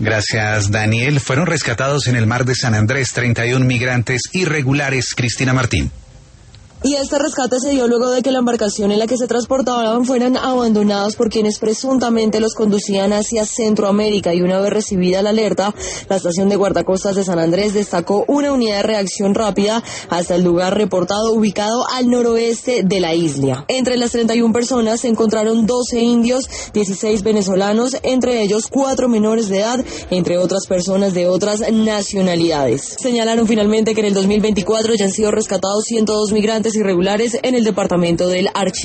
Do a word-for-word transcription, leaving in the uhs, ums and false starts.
Gracias, Daniel. Fueron rescatados en el mar de San Andrés treinta y un migrantes irregulares. Cristina Martín. Y este rescate se dio luego de que la embarcación en la que se transportaban fueran abandonados por quienes presuntamente los conducían hacia Centroamérica, y una vez recibida la alerta, la estación de guardacostas de San Andrés destacó una unidad de reacción rápida hasta el lugar reportado, ubicado al noroeste de la isla. Entre las treinta y una personas se encontraron doce indios, dieciséis venezolanos, entre ellos cuatro menores de edad, entre otras personas de otras nacionalidades. Señalaron finalmente que en el dos mil veinticuatro ya han sido rescatados ciento dos migrantes irregulares en el departamento del Archipiélago.